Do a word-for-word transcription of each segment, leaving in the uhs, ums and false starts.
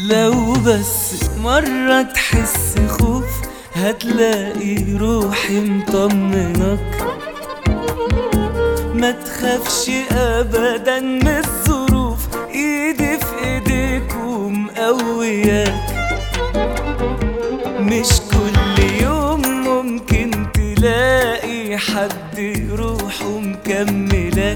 لو بس مرة تحس خوف هتلاقي روحي مطمنك. ما تخافش ابدا من الظروف، ايدي في ايديك ومقوياك. مش كل يوم ممكن تلاقي حد روحه مكملك،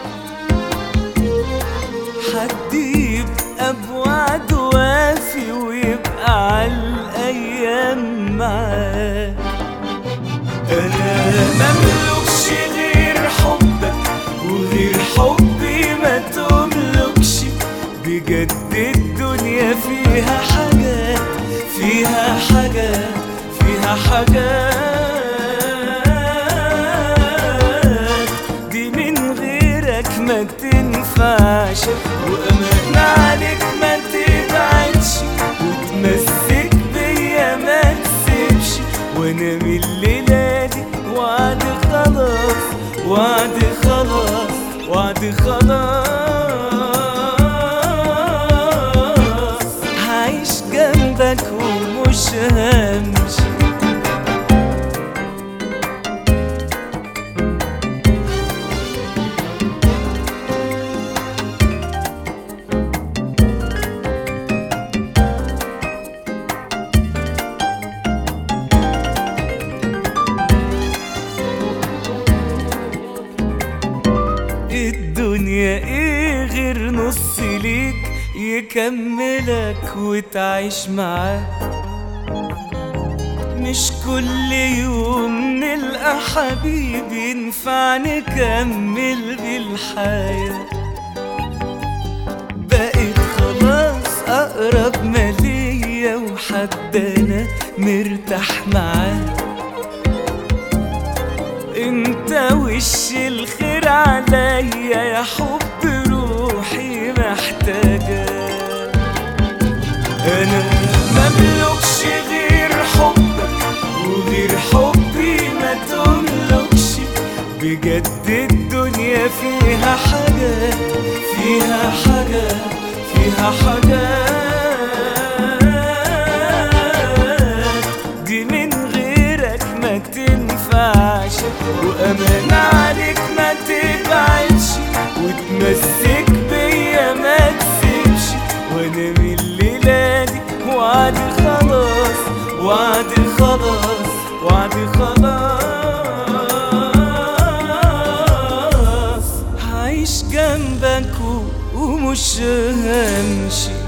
حد يبقى بوعد وافي ويبقى عالايام معاك. انا مملكش غير حبك وغير حبي ما تملكش. بجد الدنيا فيها حاجات فيها حاجات فيها حاجات دي من غيرك ما تنفعش. وأمان عليك ما تبعدش وتمسك بيا ما تسيبش. وانا من الليلة دي وعد خلاص وعد خلاص وعد خلاص. هعيش جنبك ومش همشي. الدنيا ايه غير نص ليك يكملك وتعيش معاه. مش كل يوم نلقى حبيب ينفع نكمل بالحياة. بقيت خلاص اقرب ما ليا وحد انا مرتاح معاه. انت وش الخير عليا يا حب روحي محتاجة. انا مملكش غير حبك وغير حبي ما تملكش. بجد الدنيا فيها حاجات فيها حاجات فيها حاجات دي من غيرك ما تنفعش. وأمان عليك ما تبعدش وتمسك بيا ما تسيبش. وانا من الليلة دي وعد خلاص وعد خلاص وعد خلاص. هعيش جنبك ومش همشي.